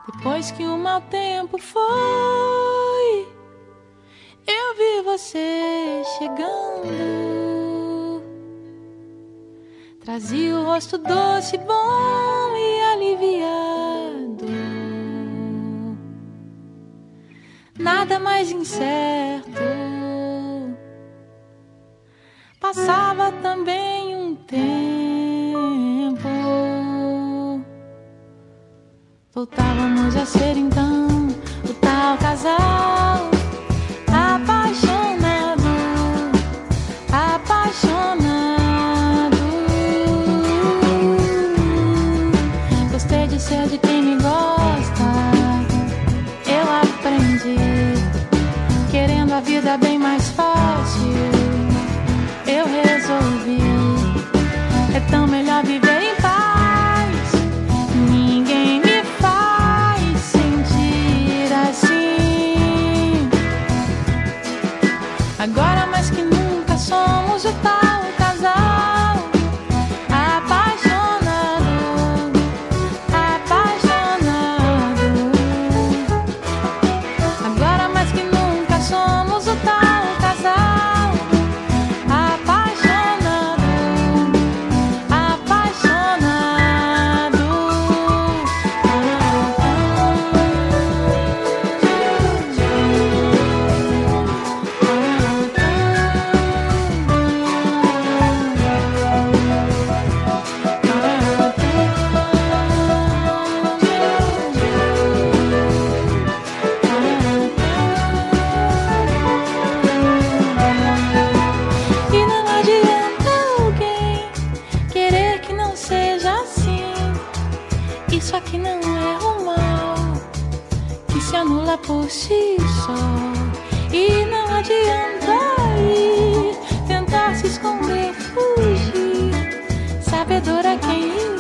Depois que o mau tempo foi, eu vi você chegando. Trazia o rosto doce, bom e aliviado. Nada mais incerto. Passava também um tempo. Voltávamos a ser então o tal casal apaixonado, apaixonado. Gostei de ser de quem me gosta. Eu aprendi, querendo a vida bem mais fácil. Eu resolvi, é tão melhor viver em paz. Ninguém me faz sentir assim. Agora mais que nunca somos o tal casal apaixonado, apaixonado. Agora mais que nunca somos o tal casal apaixonado, apaixonado. E não adianta alguém querer que não seja assim. Isso aqui não é o mal que se anula por si só. E não adianta ir tentar se esconder, fugir. Sabedora quem